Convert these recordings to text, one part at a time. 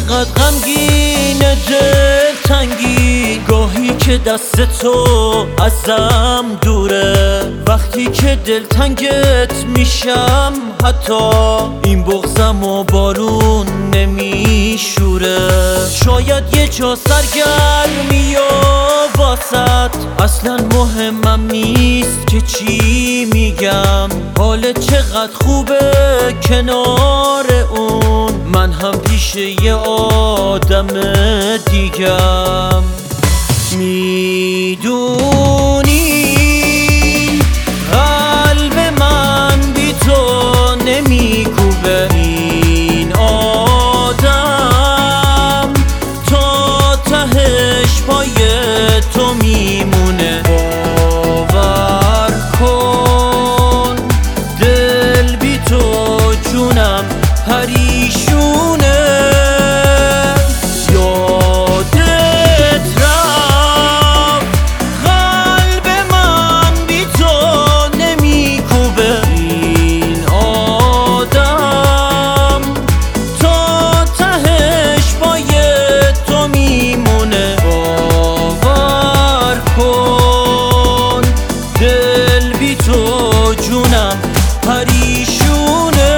چقدر غمگینه دلتنگی گاهی که دست تو ازم دوره، وقتی که دلتنگت میشم حتی این بغضم و بارون نمیشوره. شاید یه جا سرگرمی و واسط اصلا مهمم نیست که چی میگم. حالت چقدر خوبه کنار اون، من هم پیش یه آدم دیگم. میدونی قلب من بی تو نمیکوبه، این آدم تا تهش پای تو میمونه. باور کن دل بی تو جونم پریشونه. جونم پریشونه.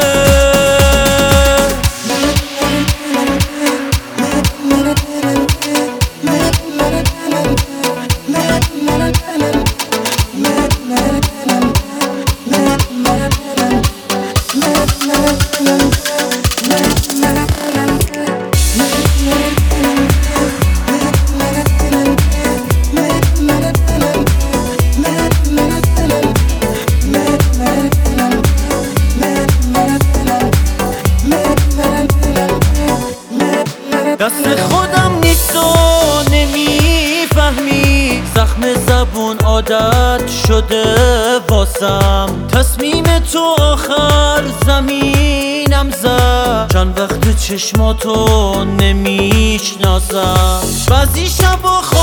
دست خودم نیست و نمیفهمی، زخم زبون عادت شده واسم. تصمیم تو آخر زمینم زد، چند وقت چشماتو نمیشناسم. بعضی شبا